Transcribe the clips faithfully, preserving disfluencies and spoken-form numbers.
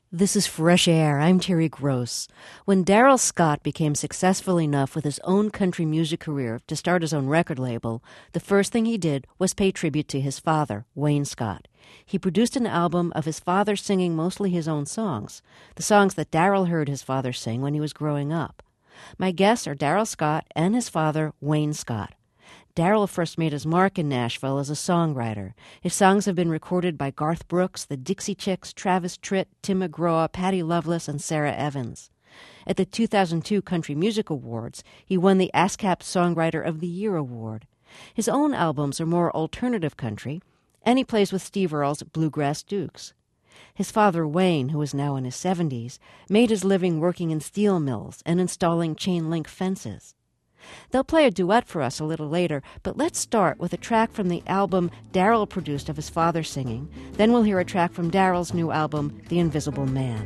This is Fresh Air. I'm Terry Gross. When Darrell Scott became successful enough with his own country music career to start his own record label, the first thing he did was pay tribute to his father, Wayne Scott. He produced an album of his father singing mostly his own songs, the songs that Darrell heard his father sing when he was growing up. My guests are Darrell Scott and his father, Wayne Scott. Darrell first made his mark in Nashville as a songwriter. His songs have been recorded by Garth Brooks, the Dixie Chicks, Travis Tritt, Tim McGraw, Patti Loveless, and Sarah Evans. At the two thousand two Country Music Awards, he won the ASCAP Songwriter of the Year award. His own albums are more alternative country, and he plays with Steve Earle's Bluegrass Dukes. His father, Wayne, who is now in his seventies, made his living working in steel mills and installing chain-link fences. They'll play a duet for us a little later, but let's start with a track from the album Darrell produced of his father singing. Then we'll hear a track from Darrell's new album, The Invisible Man.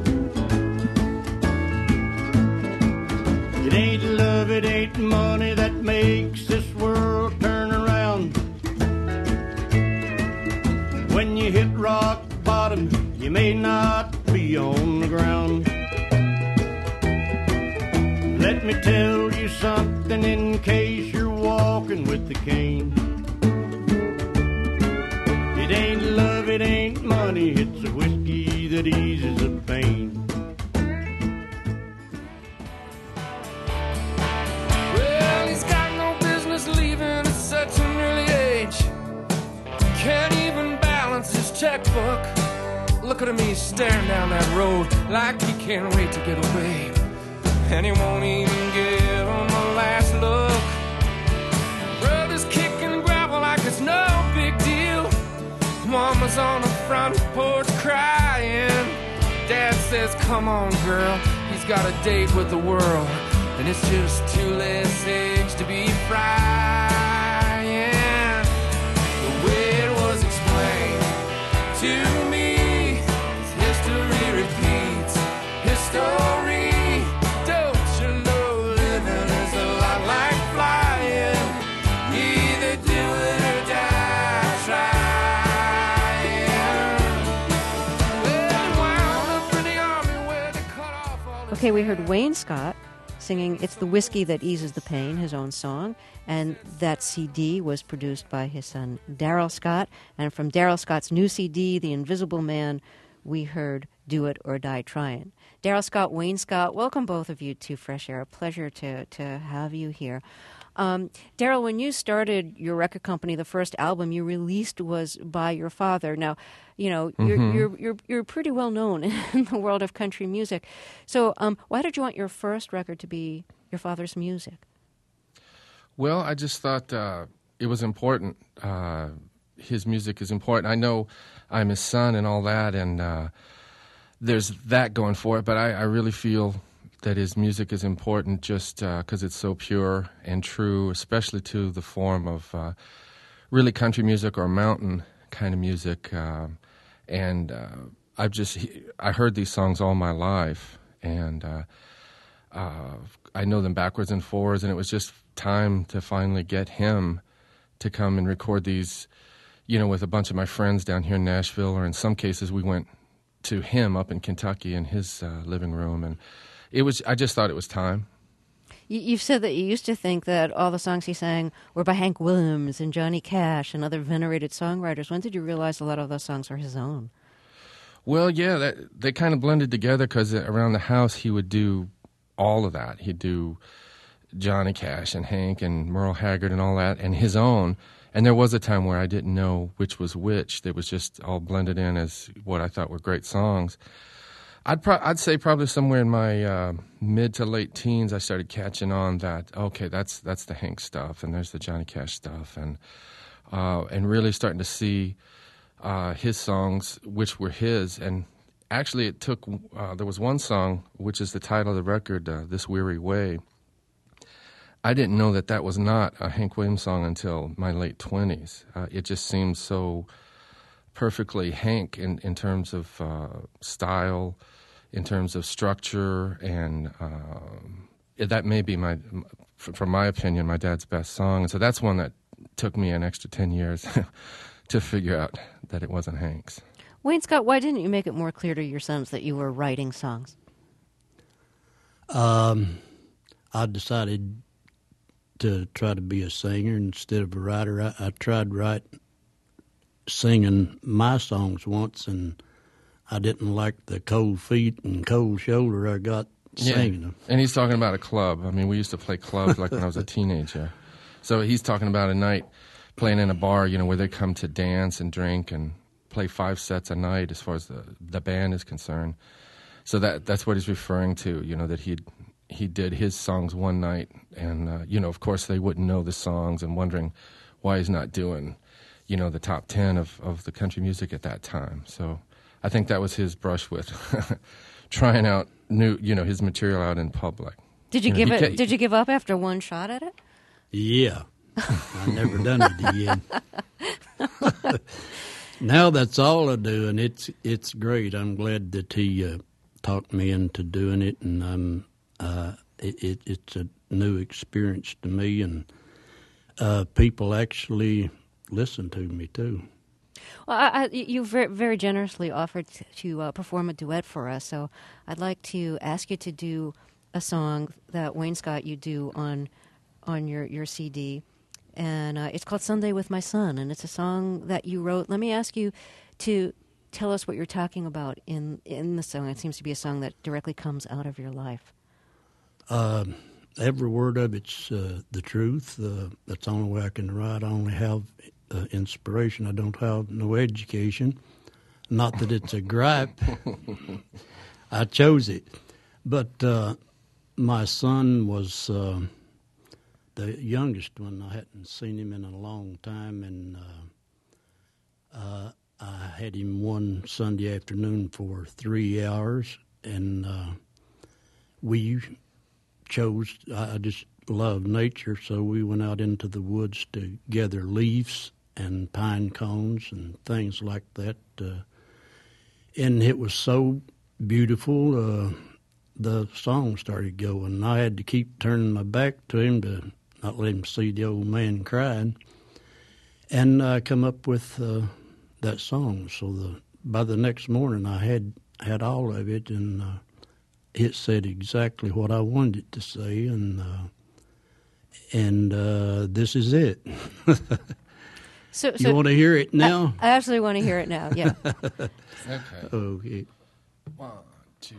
It ain't love, it ain't money that makes this world turn around. When you hit rock bottom, you may not be on the ground. Let me tell you something in case you're walking with the cane. It ain't love, it ain't money, it's a whiskey that eases the pain. Well, he's got no business leaving at such an early age. Can't even balance his checkbook. Look at him, he's staring down that road like he can't wait to get away. And he won't even give him a last look. Brother's kicking gravel like it's no big deal. Mama's on the front porch crying. Dad says, come on, girl. He's got a date with the world, and it's just too less eggs to be frying. The way it was explained to me, history repeats history. Okay, we heard Wayne Scott singing It's the Whiskey That Eases the Pain, his own song, and that C D was produced by his son, Darrell Scott, and from Darrell Scott's new C D, The Invisible Man, we heard Do It or Die Tryin'. Darrell Scott, Wayne Scott, welcome both of you to Fresh Air. A pleasure to, to have you here. Um, Darrell, when you started your record company, the first album you released was by your father. Now, you know, you're mm-hmm. you're, you're you're pretty well known in the world of country music. So, um, why did you want your first record to be your father's music? Well, I just thought uh, it was important. Uh, his music is important. I know I'm his son and all that, and uh, there's that going for it. But I, I really feel that his music is important just because uh, it's so pure and true, especially to the form of uh, really country music or mountain kind of music. Uh, and uh, I've just I heard these songs all my life, and uh, uh, I know them backwards and forwards. And it was just time to finally get him to come and record these, you know, with a bunch of my friends down here in Nashville, or in some cases we went to him up in Kentucky in his uh, living room. And It was. I just thought it was time. You've said that you used to think that all the songs he sang were by Hank Williams and Johnny Cash and other venerated songwriters. When did you realize a lot of those songs were his own? Well, yeah, that, they kind of blended together because around the house he would do all of that. He'd do Johnny Cash and Hank and Merle Haggard and all that, and his own. And there was a time where I didn't know which was which. They was just all blended in as what I thought were great songs. I'd pro- I'd say probably somewhere in my uh, mid to late teens, I started catching on that okay, that's that's the Hank stuff, and there's the Johnny Cash stuff, and uh, and really starting to see uh, his songs, which were his. And actually, it took uh, there was one song which is the title of the record, uh, "This Weary Way." I didn't know that that was not a Hank Williams song until my late twenties. Uh, it just seemed so perfectly Hank in in terms of uh, style, in terms of structure, and uh, that may be my, from my opinion, my dad's best song. And so that's one that took me an extra ten years to figure out that it wasn't Hank's. Wayne Scott, why didn't you make it more clear to your sons that you were writing songs? Um, I decided to try to be a singer instead of a writer. I, I tried write singing my songs once, and I didn't like the cold feet and cold shoulder I got singing them. And he's talking about a club. I mean, we used to play clubs like when I was a teenager. So he's talking about a night playing in a bar, you know, where they come to dance and drink and play five sets a night as far as the, the band is concerned. So that that's what he's referring to, you know, that he he did his songs one night. And, uh, you know, of course they wouldn't know the songs and wondering why he's not doing, you know, the top ten of, of the country music at that time. So I think that was his brush with trying out new, you know, his material out in public. Did you, you give know, it? Did you give up after one shot at it? Yeah. I never done it again. Now that's all I do, and it's it's great. I'm glad that he uh, talked me into doing it, and I'm uh, it, it, it's a new experience to me, and uh, people actually listen to me too. Well, I, I, you very, very generously offered to, to uh, perform a duet for us, so I'd like to ask you to do a song that Wayne Scott you do on on your, your C D. And uh, it's called Sunday with My Son, and it's a song that you wrote. Let me ask you to tell us what you're talking about in, in the song. It seems to be a song that directly comes out of your life. Uh, every word of it's uh, the truth. Uh, that's the only way I can write. I only have uh, inspiration. I don't have no education. Not that it's a gripe. I chose it. But uh, my son was... Uh, the youngest one. I hadn't seen him in a long time, and uh, uh, I had him one Sunday afternoon for three hours, and uh, we chose, I just love nature, so we went out into the woods to gather leaves and pine cones and things like that, uh, and it was so beautiful, uh, the song started going. I had to keep turning my back to him to not let him see the old man crying, and I come up with uh, that song. So the by the next morning, I had had all of it, and uh, it said exactly what I wanted it to say, and uh, and uh, this is it. so, you so want to hear it now? I, I absolutely want to hear it now. Yeah. Okay. Okay. One, two.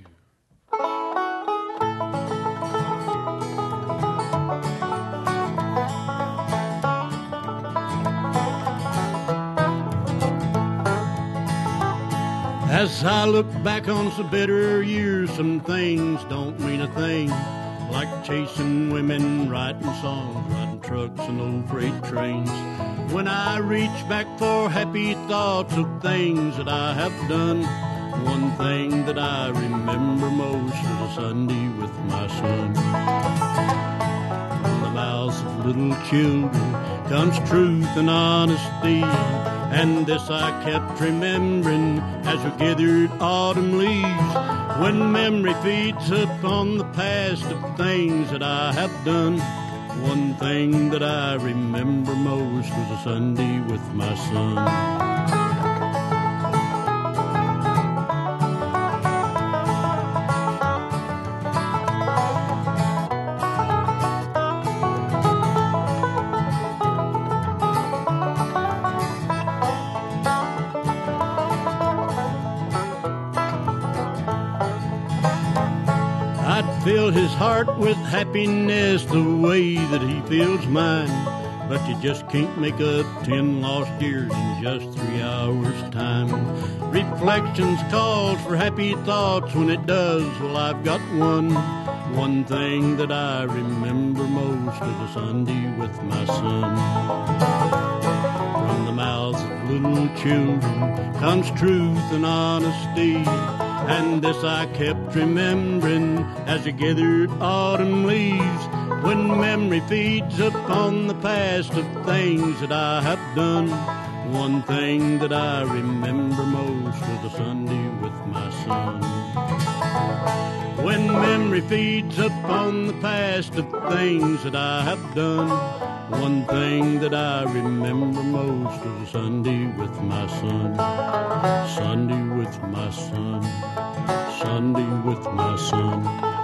As I look back on some bitter years, some things don't mean a thing. Like chasing women, writing songs, riding trucks and old freight trains. When I reach back for happy thoughts of things that I have done, one thing that I remember most was a Sunday with my son. From the mouths of little children comes truth and honesty, and this I kept remembering as we gathered autumn leaves. When memory feeds upon the past of things that I have done, one thing that I remember most was a Sunday with my son. Filled his heart with happiness the way that he fills mine. But you just can't make up ten lost years in just three hours' time. Reflections calls for happy thoughts when it does. Well, I've got one. One thing that I remember most was a Sunday with my son. From the mouths of little children comes truth and honesty, and this I kept remembering as I gathered autumn leaves. When memory feeds upon the past of things that I have done, one thing that I remember most was a Sunday with my son. When memory feeds upon the past of things that I have done. One thing that I remember most was Sunday with my son. Sunday with my son. Sunday with my son.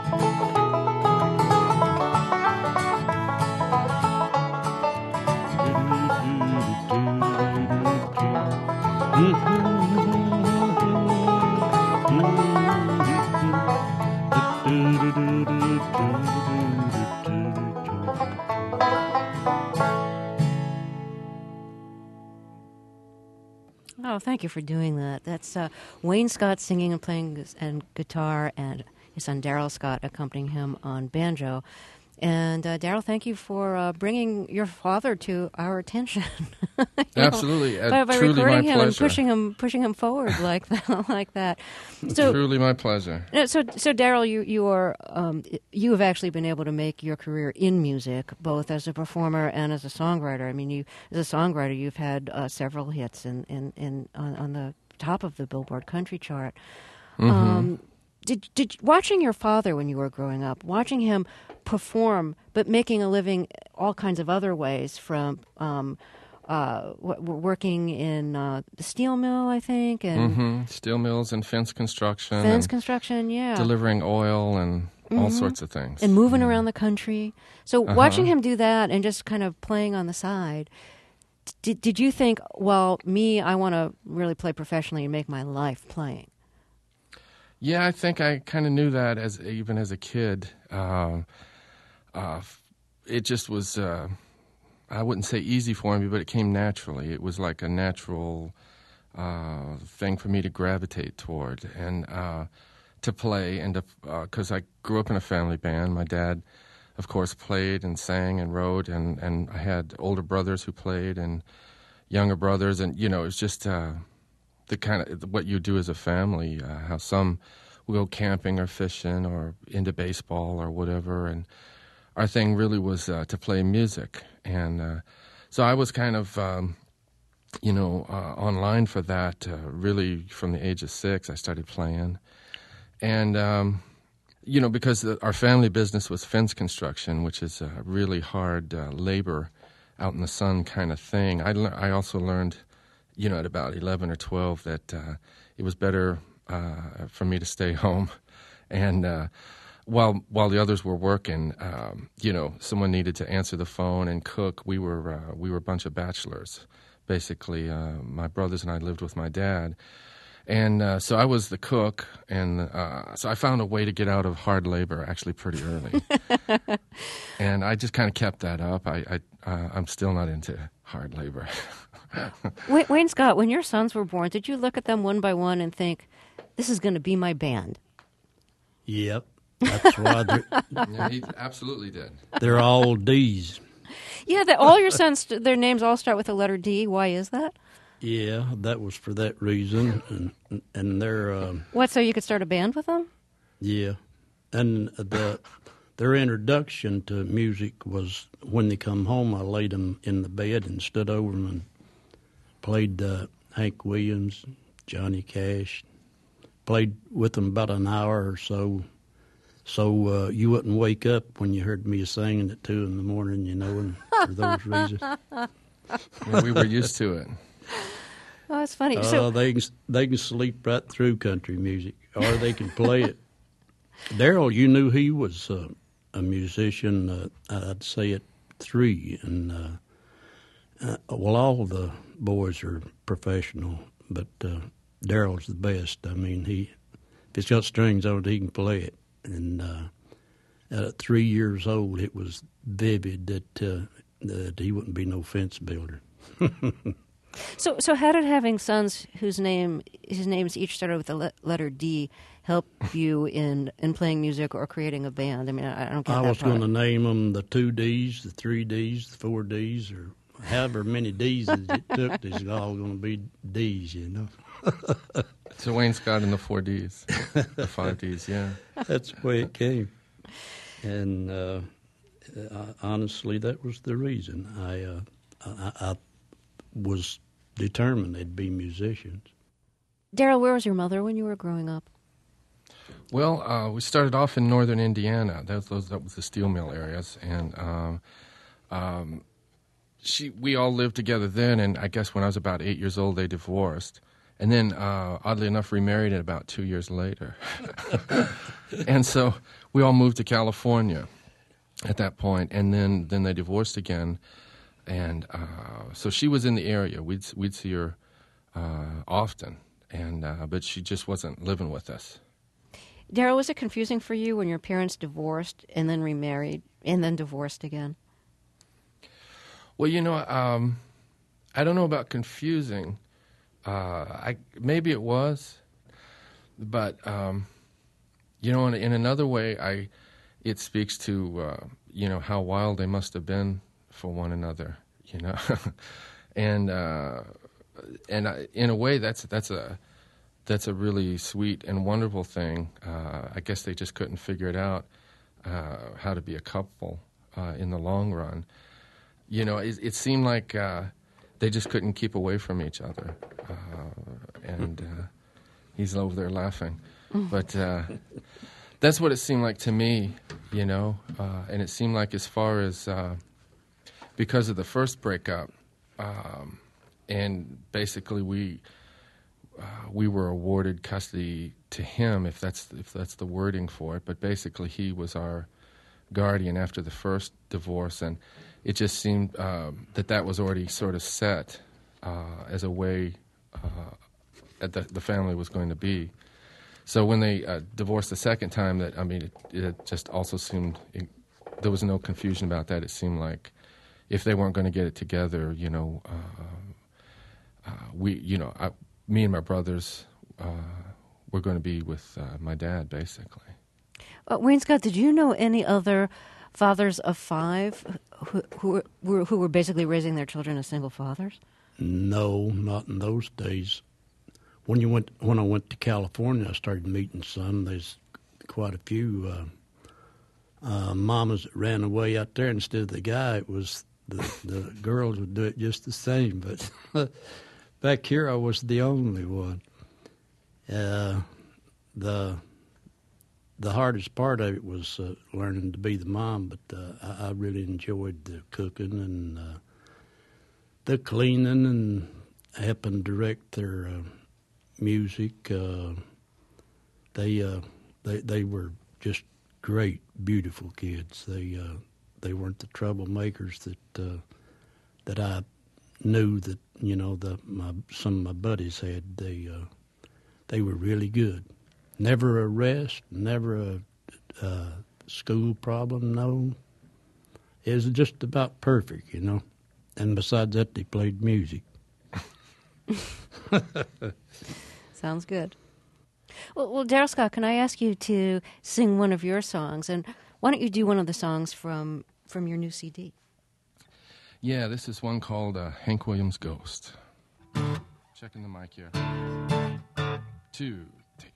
Oh, thank you for doing that. That's uh, Wayne Scott singing and playing gu- and guitar, and his son Daryl Scott accompanying him on banjo. And uh, Daryl, thank you for uh, bringing your father to our attention. You know, Absolutely, uh, by, by truly recording my him pleasure. and pushing him, pushing him forward like that, like that. So, Truly my pleasure. uh, so, so Daryl, you you are um, you have actually been able to make your career in music, both as a performer and as a songwriter. I mean, you as a songwriter, you've had uh, several hits in in, in on, on the top of the Billboard country chart. Mm-hmm. Um, did did watching your father when you were growing up, watching him perform, but making a living all kinds of other ways, from um, uh, w- working in uh, the steel mill, I think, and Mm-hmm. Steel mills and fence construction. fence and construction, yeah, delivering oil and all sorts of things. and moving around the country. So Uh-huh. watching him do that and just kind of playing on the side, did did you think, well, me, I want to really play professionally and make my life playing? Yeah, I think I kind of knew that as even as a kid. Uh, uh, it just was, uh, I wouldn't say easy for me, but it came naturally. It was like a natural uh, thing for me to gravitate toward and uh, to play. And because uh, I grew up in a family band, my dad, of course, played and sang and wrote, and, and I had older brothers who played and younger brothers, and you know, it was just uh, the kind of what you do as a family. Uh, how some will go camping or fishing or into baseball or whatever, and our thing really was uh, to play music, and uh, so I was kind of, um, you know, uh, online for that. Uh, really, from the age of six, I started playing, and. Um, You know, because the, our family business was fence construction, which is a really hard uh, labor out in the sun kind of thing. I, le- I also learned, you know, at about eleven or twelve that uh, it was better uh, for me to stay home. And uh, while while the others were working, um, you know, someone needed to answer the phone and cook. We were uh, we were a bunch of bachelors, basically. Uh, my brothers and I lived with my dad. And uh, so I was the cook, and uh, so I found a way to get out of hard labor actually pretty early. And I just kind of kept that up. I, I, uh, I'm still not into hard labor. Wayne, Wayne Scott, when your sons were born, did you look at them one by one and think, this is going to be my band? Yep, that's why they're, Yeah, he absolutely did. they're all D's. Yeah, that all your sons, their names all start with the letter D. Why is that? Yeah, that was for that reason, and and they're um, What, so you could start a band with them? yeah, and the their introduction to music was when they come home. I laid them in the bed and stood over them and played uh, Hank Williams, Johnny Cash. Played with them about an hour or so, so uh, you wouldn't wake up when you heard me singing at two in the morning. You know, and for those reasons. Yeah, we were used to it. Oh, that's funny. Uh, so, they can they can sleep right through country music, or they can play it. Daryl, you knew he was uh, a musician. Uh, I'd say at three, and uh, uh, well, all the boys are professional, but uh, Daryl's the best. I mean, he if it's got strings on it, he can play it. And uh, at three years old, it was vivid that uh, that he wouldn't be no fence builder. so, so how did having sons whose name his names each started with the le- letter D help you in, in playing music or creating a band? I mean, I, I don't get I that was part. going to name them the two D's, the three D's, the four D's, or however many D's it took. These all going to be D's, you know. So Wayne Scott and the four Ds, the five Ds, yeah. That's the way it came. And uh, uh, honestly, that was the reason. I, uh, I, I was determined they'd be musicians. Daryl, where was your mother when you were growing up? Well, uh, we started off in northern Indiana. That was, those, that was the steel mill areas, and um, um, she we all lived together then. And I guess when I was about eight years old, they divorced, and then uh, oddly enough, remarried about two years later. And so we all moved to California at that point, and then then they divorced again. And uh, so she was in the area. We'd we'd see her uh, often, and uh, but she just wasn't living with us. Darryl, was it confusing for you when your parents divorced and then remarried and then divorced again? Well, you know, um, I don't know about confusing. Uh, I maybe it was, but um, you know, in, in another way, I it speaks to uh, you know how wild they must have been for one another. You know, and uh, and I, in a way, that's that's a That's a really sweet and wonderful thing. Uh, I guess they just couldn't figure it out, uh, how to be a couple uh, in the long run. You know, it, it seemed like uh, they just couldn't keep away from each other. Uh, and uh, he's over there laughing. But uh, that's what it seemed like to me, you know. Uh, and it seemed like as far as, uh, because of the first breakup, um, and basically we... Uh, we were awarded custody to him, if that's if that's the wording for it. But basically, he was our guardian after the first divorce, and it just seemed um, that that was already sort of set uh, as a way uh, that the, the family was going to be. So when they uh, divorced the second time, that I mean, it, it just also seemed it, there was no confusion about that. It seemed like if they weren't going to get it together, you know, uh, uh, we, you know. I, Me and my brothers uh, were going to be with uh, my dad, basically. Uh, Wayne Scott, did you know any other fathers of five who, who, were, who were basically raising their children as single fathers? No, not in those days. When you went, when I went to California, I started meeting some. There's quite a few uh, uh, mamas that ran away out there. Instead of the guy, it was the, the girls would do it just the same, but... Back here, I was the only one. Uh, the the hardest part of it was uh, learning to be the mom, but uh, I, I really enjoyed the cooking and uh, the cleaning and helping direct their uh, music. Uh, they uh, they they were just great, beautiful kids. They uh, they weren't the troublemakers that uh, that I knew that. You know, the my some of my buddies had. They uh, they were really good. Never a arrest, never a uh, school problem. No, it was just about perfect. You know, and besides that, they played music. Sounds good. Well, well, Darryl Scott, can I ask you to sing one of your songs? And why don't you do one of the songs from from your new C D? Yeah, this is one called uh, Hank Williams' Ghost. Checking the mic here. Two, three.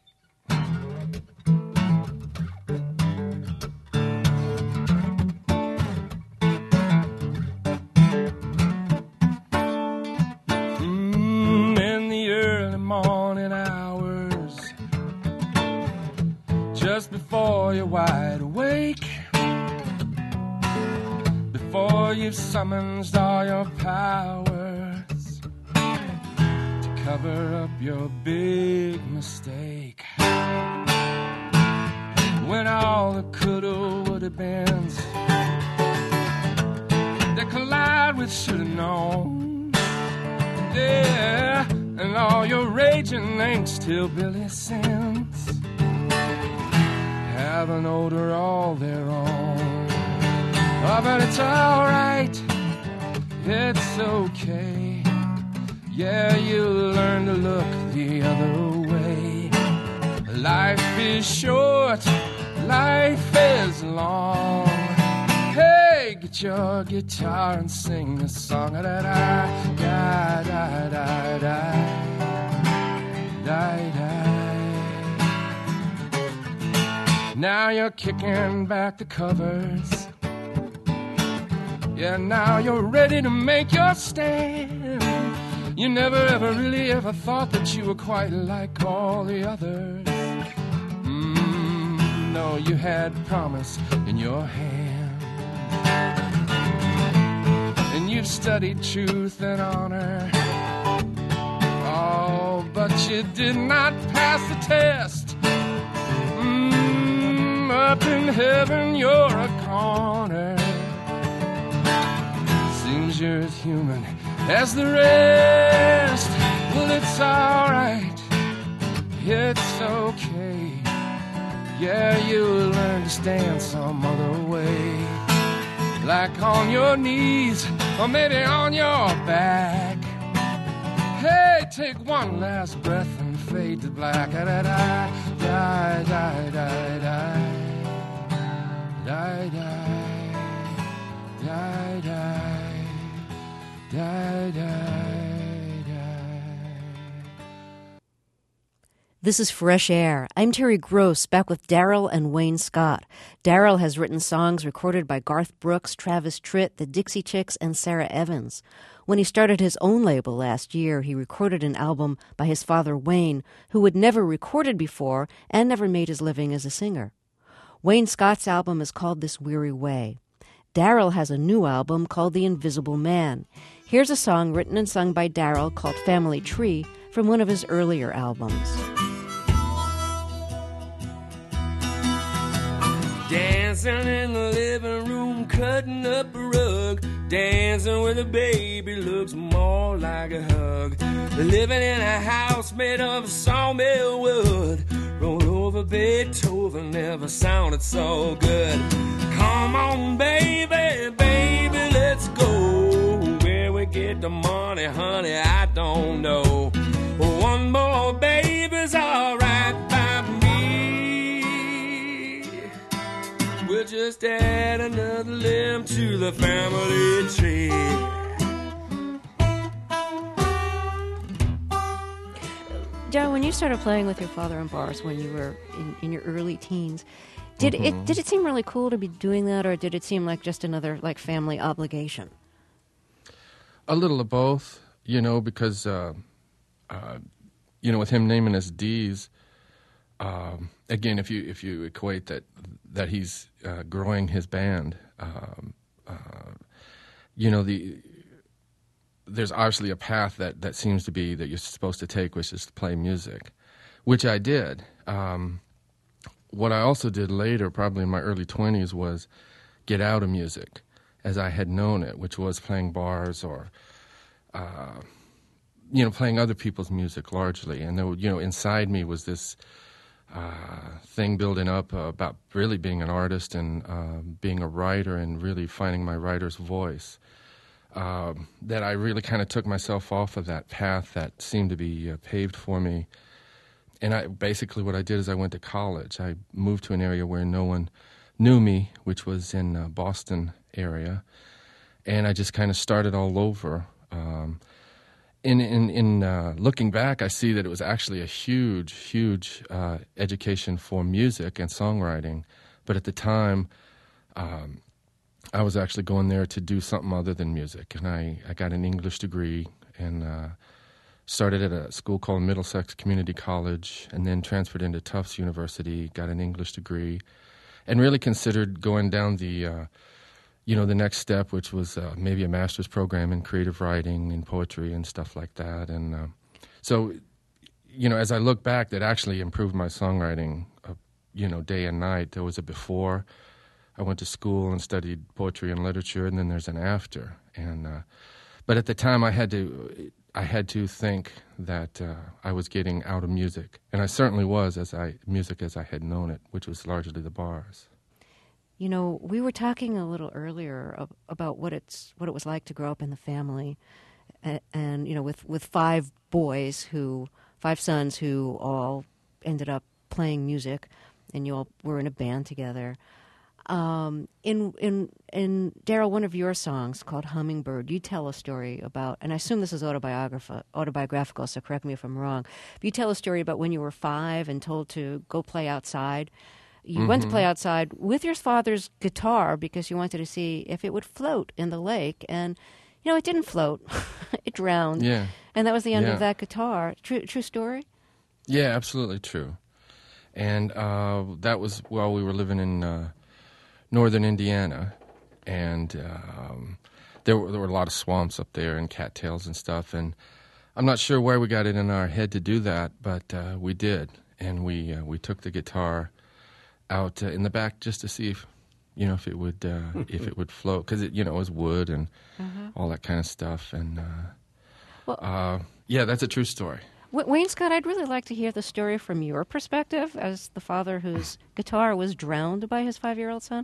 Mm, in the early morning hours, just before you're wide awake, before you've summoned all your powers to cover up your big mistake, when all the coulda, woulda beens that collide with shoulda known, yeah, and all your raging angst hillbilly sins have an odor all their own. Oh, but it's all right, it's okay. Yeah, you'll learn to look the other way. Life is short, life is long. Hey, get your guitar and sing a song. Da da da da da da da da. Now you're kicking back the covers. Yeah, now you're ready to make your stand. You never ever really ever thought that you were quite like all the others. Mm, you had promise in your hand. And you've studied truth and honor. Oh, but you did not pass the test. Mm, up in heaven, you're a corner. Seems you're as human as the rest. Well, it's alright. It's okay. Yeah, you'll learn to stand some other way. Like on your knees, or maybe on your back. Hey, take one last breath and fade to black. Da da da da da da da da da da da. This is Fresh Air. I'm Terry Gross, back with Daryl and Wayne Scott. Daryl has written songs recorded by Garth Brooks, Travis Tritt, the Dixie Chicks, and Sarah Evans. When he started his own label last year, he recorded an album by his father, Wayne, who had never recorded before and never made his living as a singer. Wayne Scott's album is called This Weary Way. Daryl has a new album called The Invisible Man. Here's a song written and sung by Daryl called Family Tree from one of his earlier albums. Dancing in the living room, cutting up a rug. Dancing with a baby looks more like a hug. Living in a house made of sawmill wood. Roll over Beethoven, never sounded so good. Come on, baby, baby, let's go. Where we get the money, honey, I don't know. One more baby's alright by me. We'll just add another limb to the family tree. John, when you started playing with your father in bars when you were in, in your early teens, did mm-hmm. it did it seem really cool to be doing that, or did it seem like just another like family obligation? A little of both, you know, because uh, uh, you know, with him naming us D's, um, again, if you if you equate that that he's uh, growing his band, um, uh, you know, the there's obviously a path that, that seems to be that you're supposed to take, which is to play music, which I did. Um, what I also did later, probably in my early twenties, was get out of music as I had known it, which was playing bars or, uh, you know, playing other people's music largely. And, there, you know, inside me was this uh, thing building up uh, about really being an artist and uh, being a writer and really finding my writer's voice. Um, that I really kind of took myself off of that path that seemed to be uh, paved for me. And I basically what I did is I went to college. I moved to an area where no one knew me, which was in uh, Boston area. And I just kind of started all over. Um, in in, in uh, looking back, I see that it was actually a huge, huge uh, education for music and songwriting. But at the time, um, I was actually going there to do something other than music, and I, I got an English degree and uh, started at a school called Middlesex Community College and then transferred into Tufts University, got an English degree, and really considered going down the, uh, you know, the next step, which was uh, maybe a master's program in creative writing and poetry and stuff like that. And uh, so, you know, as I look back, that actually improved my songwriting, uh, you know, day and night. There was a before. I went to school and studied poetry and literature, and then there's an after. And uh, but at the time, I had to I had to think that uh, I was getting out of music, and I certainly was as I music as I had known it, which was largely the bars. You know, we were talking a little earlier of, about what it's what it was like to grow up in the family, and, and you know, with with five boys who five sons who all ended up playing music, and you all were in a band together. Um, in in in Daryl, one of your songs called "Hummingbird," you tell a story about, and I assume this is autobiographical, autobiographical. So correct me if I'm wrong. But you tell a story about when you were five and told to go play outside. You mm-hmm. went to play outside with your father's guitar because you wanted to see if it would float in the lake, and you know it didn't float; it drowned. Yeah, and that was the end yeah. of that guitar. True, true story. Yeah, absolutely true. And uh, that was while we were living in uh, northern Indiana. And um, there, were, there were a lot of swamps up there and cattails and stuff. And I'm not sure where we got it in our head to do that, but uh, we did. And we uh, we took the guitar out uh, in the back just to see if, you know, if it would uh, if it would float, because it, you know, it was wood and mm-hmm. all that kind of stuff. And uh, well, uh, yeah, that's a true story. Wayne Scott, I'd really like to hear the story from your perspective as the father whose guitar was drowned by his five-year-old son.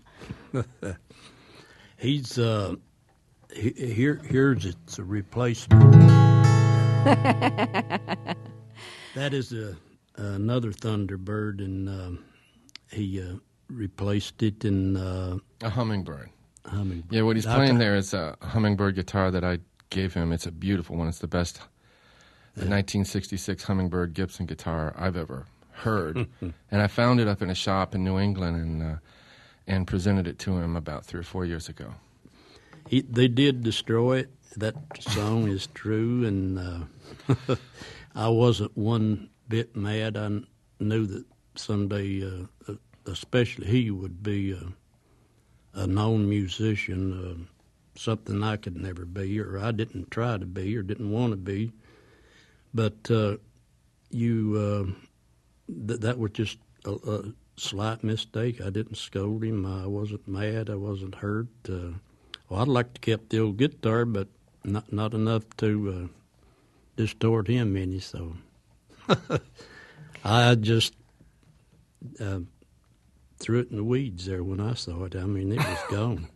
He's uh, he, here. Here's it's a replacement. That is a another Thunderbird, and um, he uh, replaced it in uh, a hummingbird. Hummingbird. Yeah, what he's playing there is a hummingbird guitar that I gave him. It's a beautiful one. It's the best the nineteen sixty-six Hummingbird Gibson guitar I've ever heard. And I found it up in a shop in New England and uh, and presented it to him about three or four years ago. He, they did destroy it. That song is true, and uh, I wasn't one bit mad. I knew that someday, uh, especially he would be a, a known musician, uh, something I could never be, or I didn't try to be, or didn't want to be. But uh, you, uh, th- that was just a, a slight mistake. I didn't scold him. I wasn't mad. I wasn't hurt. Uh, well, I'd like to keep the old guitar, but not not enough to uh, distort him any. So I just uh, threw it in the weeds there when I saw it. I mean, it was gone.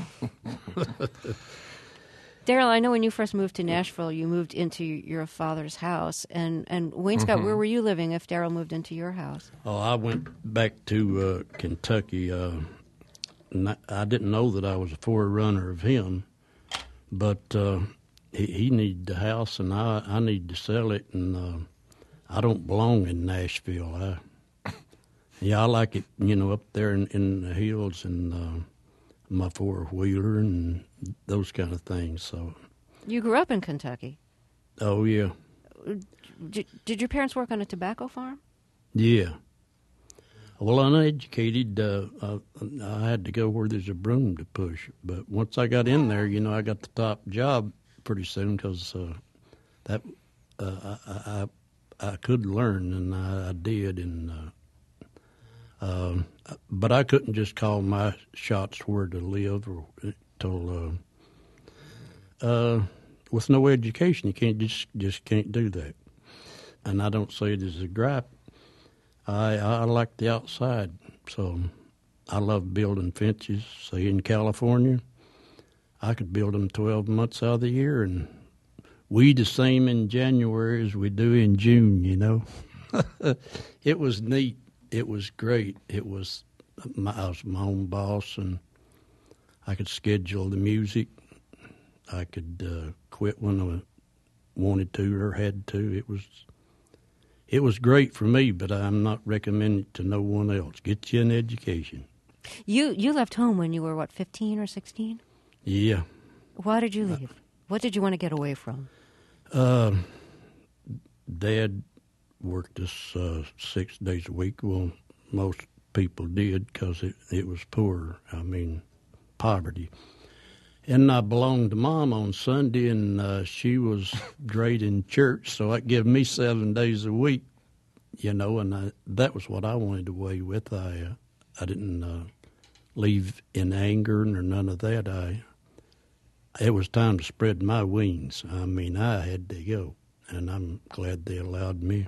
Daryl, I know when you first moved to Nashville, you moved into your father's house. And, and Wayne Scott, mm-hmm. where were you living if Daryl moved into your house? Oh, I went back to uh, Kentucky. Uh, not, I didn't know that I was a forerunner of him, but uh, he, he needed the house, and I, I need to sell it. And uh, I don't belong in Nashville. I, yeah, I like it, you know, up there in, in the hills and uh, my four-wheeler and those kind of things. So, you grew up in Kentucky. Oh, yeah. Did, did your parents work on a tobacco farm? Yeah. Well, uneducated, uh, I, I had to go where there's a broom to push. But once I got in there, you know, I got the top job pretty soon because uh, that uh, I, I I could learn, and I, I did. And uh, uh, but I couldn't just call my shots where to live or till uh, uh, with no education, you can't just just can't do that. And I don't say it as a gripe. I I like the outside, so I love building fences. Say in California, I could build them twelve months out of the year, and we the same in January as we do in June. You know, it was neat. It was great. It was my, I was my own boss, and I could schedule the music. I could uh, quit when I wanted to or had to. It was it was great for me, but I'm not recommending it to no one else. Get you an education. You you left home when you were, what, fifteen or sixteen? Yeah. Why did you leave? Uh, what did you want to get away from? Uh, Dad worked us uh, six days a week. Well, most people did because it, it was poor. I mean, poverty. And I belonged to Mom on Sunday, and uh, she was great in church, so that gave me seven days a week, you know, and I, that was what I wanted away with. I uh, I didn't uh, leave in anger or none of that. I It was time to spread my wings. I mean, I had to go, and I'm glad they allowed me.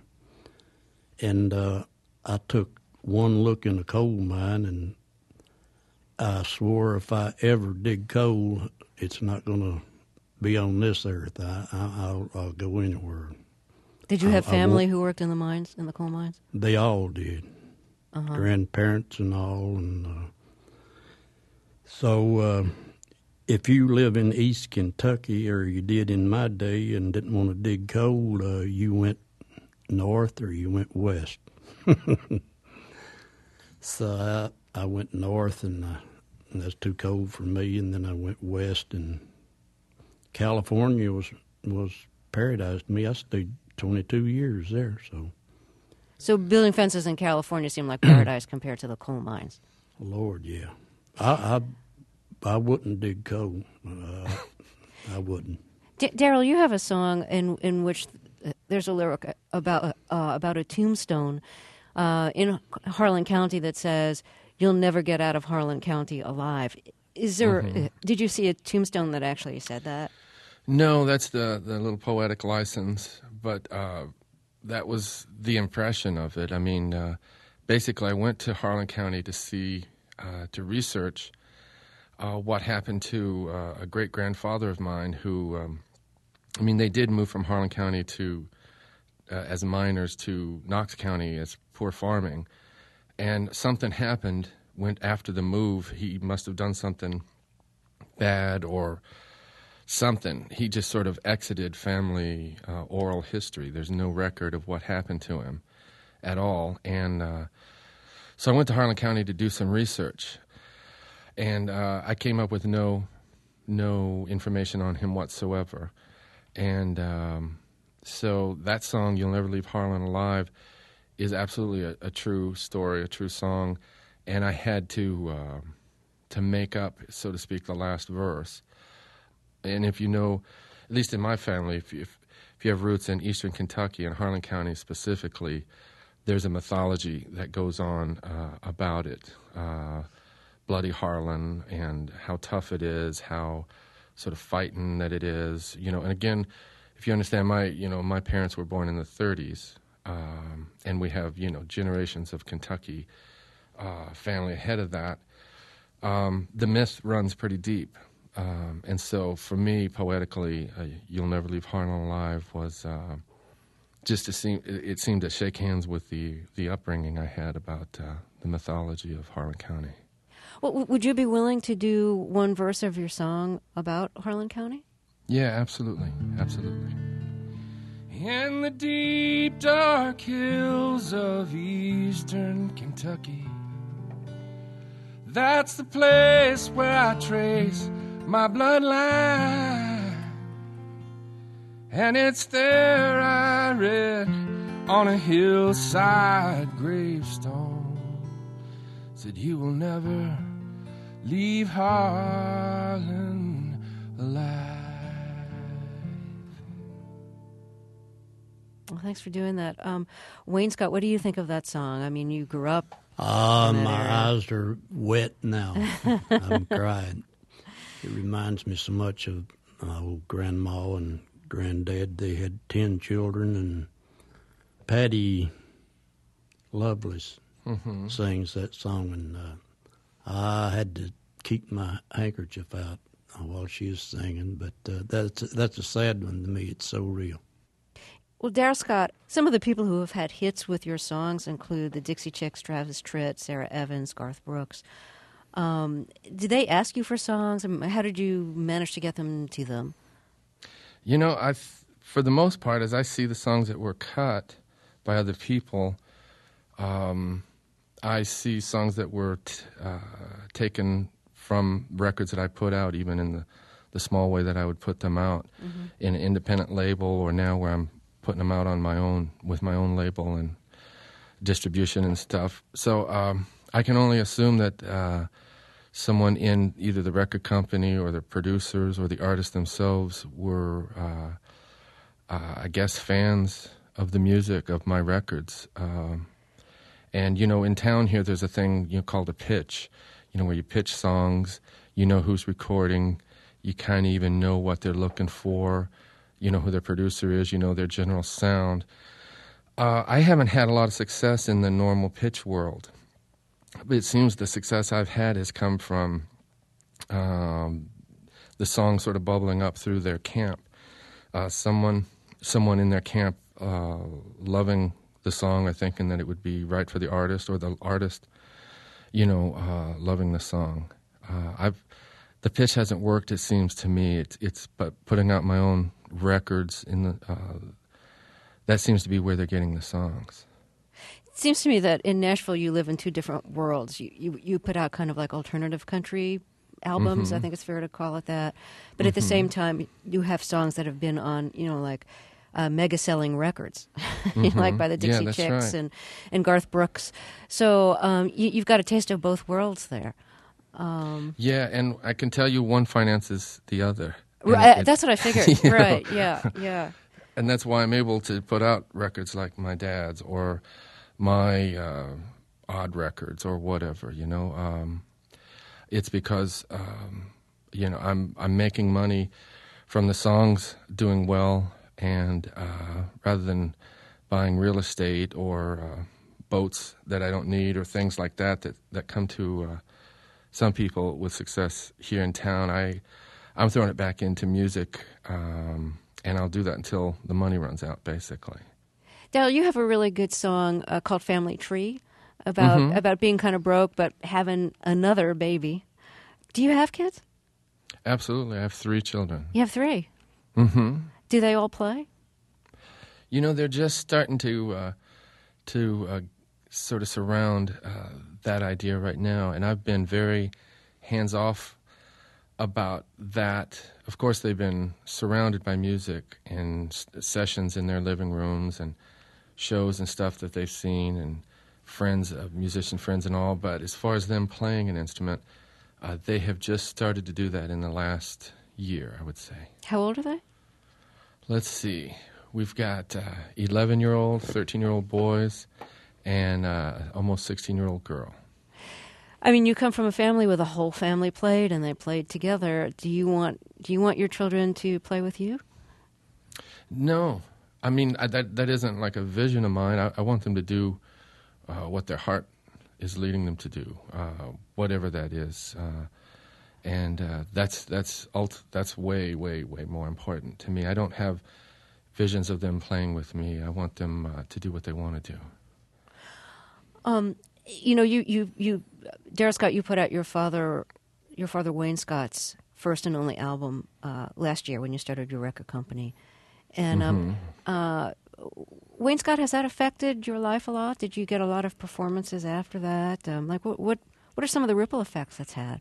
And uh, I took one look in a coal mine, and I swore if I ever dig coal, it's not going to be on this earth. I, I, I'll, I'll go anywhere. Did you have I, family I who worked in the mines, in the coal mines? They all did. Uh-huh. Grandparents and all. And uh, so uh, if you live in East Kentucky, or you did in my day, and didn't want to dig coal, uh, you went north or you went west. So I, I went north, and, I, and that's too cold for me. And then I went west, and California was was paradise to me. I stayed twenty-two years there. So So building fences in California seem like paradise compared to the coal mines. Lord, yeah. I I, I wouldn't dig coal. Uh, I wouldn't. D- Daryl, you have a song in in which there's a lyric about uh, about a tombstone uh, in Harlan County that says, "You'll never get out of Harlan County alive." Is there? Mm-hmm. Did you see a tombstone that actually said that? No, that's the the little poetic license, but uh, that was the impression of it. I mean, uh, basically, I went to Harlan County to see uh, to research uh, what happened to uh, a great grandfather of mine who. Um, I mean, they did move from Harlan County to, uh, as miners, to Knox County as poor farming. And something happened when, after the move. He must have done something bad or something. He just sort of exited family uh, oral history. There's no record of what happened to him at all. And uh, so I went to Harlan County to do some research. And uh, I came up with no, no information on him whatsoever. And um, so that song, You'll Never Leave Harlan Alive, is absolutely a, a true story, a true song. And I had to uh, to make up, so to speak, the last verse. And if you know, at least in my family, if you, if, if you have roots in eastern Kentucky and Harlan County specifically, there's a mythology that goes on uh, about it. Uh, Bloody Harlan and how tough it is, how sort of fighting that it is, you know. And again, if you understand, my you know my parents were born in the thirties, um, and we have you know generations of Kentucky uh, family ahead of that. Um, the myth runs pretty deep, um, and so for me, poetically, uh, "You'll Never Leave Harlan Alive" was uh, just to seem. It seemed to shake hands with the the upbringing I had about uh, the mythology of Harlan County. Well, would you be willing to do one verse of your song about Harlan County? Yeah, absolutely. Absolutely. In the deep, dark hills of eastern Kentucky, that's the place where I trace my bloodline. And it's there I read on a hillside gravestone, said you will never leave Harlan alive. Well, thanks for doing that. Um, Wayne Scott, what do you think of that song? I mean, you grew up. Ah, uh, my area. eyes are wet now. I'm crying. It reminds me so much of my old grandma and granddad. They had ten children, and Patty Lovelace mm-hmm. sings that song, and uh, I had to keep my handkerchief out while she was singing, but uh, that's that's a sad one to me. It's so real. Well, Daryl Scott, some of the people who have had hits with your songs include the Dixie Chicks, Travis Tritt, Sarah Evans, Garth Brooks. Um, did they ask you for songs? How did you manage to get them to them? You know, I, for the most part, as I see the songs that were cut by other people, um, I see songs that were t- uh, taken from records that I put out, even in the, the small way that I would put them out mm-hmm. in an independent label, or now where I'm putting them out on my own with my own label and distribution and stuff. So um, I can only assume that uh, someone in either the record company or the producers or the artists themselves were, uh, uh, I guess, fans of the music of my records. Um, and, you know, in town here there's a thing you know, called a pitch, you know, where you pitch songs, you know who's recording, you kind of even know what they're looking for. You know who their producer is, you know their general sound. Uh, I haven't had a lot of success in the normal pitch world. But it seems the success I've had has come from um, the song sort of bubbling up through their camp. Uh, someone someone in their camp uh, loving the song or thinking that it would be right for the artist, or the artist, you know, uh, loving the song. Uh, I've the pitch hasn't worked, it seems to me. It's, it's but putting out my own records in the uh, that seems to be where they're getting the songs. It seems to me that in Nashville you live in two different worlds. You you, you put out kind of like alternative country albums, mm-hmm. I think it's fair to call it that. But mm-hmm. at the same time, you have songs that have been on, you know, like uh, mega-selling records, Mm-hmm. like by the Dixie Yeah, that's Chicks right. and, and Garth Brooks. So um, you, you've got a taste of both worlds there. Um, Yeah, and I can tell you one finances the other. And right, it- that's what I figured. you know, Right, yeah, yeah. And that's why I'm able to put out records like my dad's or my uh, odd records or whatever, you know. Um, it's because, um, you know, I'm I'm making money from the songs doing well, and uh, rather than buying real estate or uh, boats that I don't need or things like that that, that come to uh, some people with success here in town, I, I'm throwing it back into music, um, and I'll do that until the money runs out, basically. Daryl, you have a really good song uh, called Family Tree about Mhm. about being kind of broke but having another baby. Do you have kids? Absolutely. I have three children. You have three. Mm-hmm. Do they all play? You know, they're just starting to uh, to uh, sort of surround uh, that idea right now, and I've been very hands-off about that. Of course, they've been surrounded by music and s- sessions in their living rooms and shows and stuff that they've seen and friends, uh, musician friends and all, but as far as them playing an instrument, uh, they have just started to do that in the last year, I would say. How old are they? Let's see. We've got uh, eleven-year-old, thirteen-year-old boys, and uh, almost sixteen-year-old girl. I mean, you come from a family where the whole family played and they played together. Do you want do you want your children to play with you? No. I mean, I, that that isn't like a vision of mine. I, I want them to do uh, what their heart is leading them to do, uh, whatever that is. Uh, and uh, that's that's ult- that's way, way, way more important to me. I don't have visions of them playing with me. I want them uh, to do what they want to do. Um, you know, you you you, Daryl Scott, you put out your father, your father Wayne Scott's first and only album uh, last year when you started your record company, and um, uh, Wayne Scott, has that affected your life a lot? Did you get a lot of performances after that? Um, like, what what what are some of the ripple effects that's had?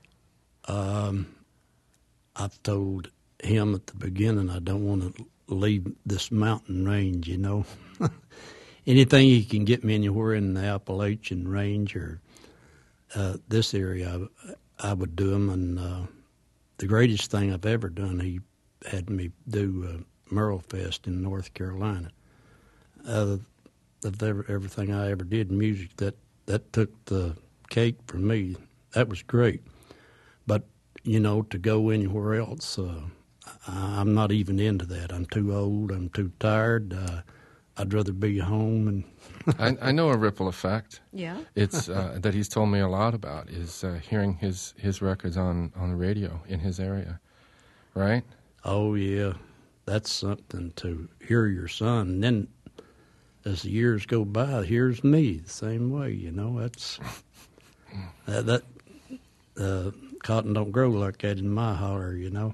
Um, I've told him at the beginning I don't want to leave this mountain range, you know. Anything you can get me anywhere in the Appalachian Range or uh, this area, I, I would do them. And uh, the greatest thing I've ever done, he had me do uh, Merle Fest in North Carolina. Uh, of ever, everything I ever did in music, that, that took the cake for me. That was great. But, you know, to go anywhere else, uh, I, I'm not even into that. I'm too old. I'm too tired. Uh, I'd rather be home. And I, I know a ripple effect. Yeah. It's uh, that he's told me a lot about is uh, hearing his, his records on, on the radio in his area, right? Oh, yeah, that's something to hear your son. And then as the years go by, here's me the same way, you know. That's that, that uh, cotton don't grow like that in my holler, you know.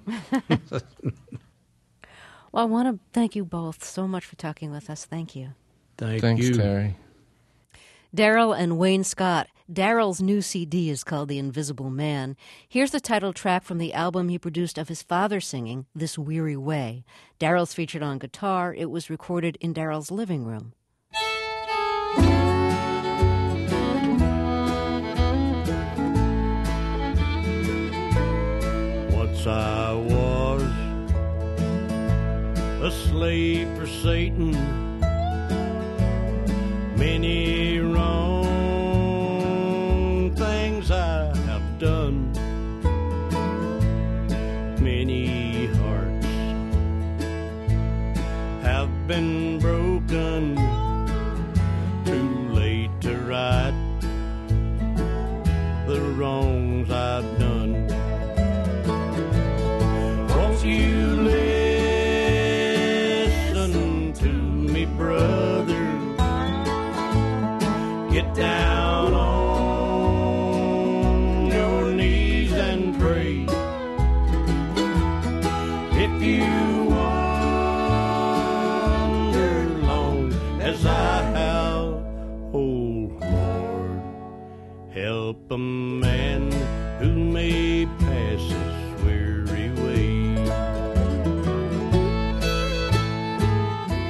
Well, I want to thank you both so much for talking with us. Thank you. Thank Thanks, you. Terry. Daryl and Wayne Scott. Daryl's new C D is called The Invisible Man. Here's the title track from the album he produced of his father singing, This Weary Way. Daryl's featured on guitar. It was recorded in Daryl's living room. Once I was a slave for Satan, many wrong things I have done, many hearts have been broken, too late to right the wrongs I've done. Won't you listen to me, brother? Get down on your knees and pray. If you wander long as I have, oh Lord, help a man who may pass his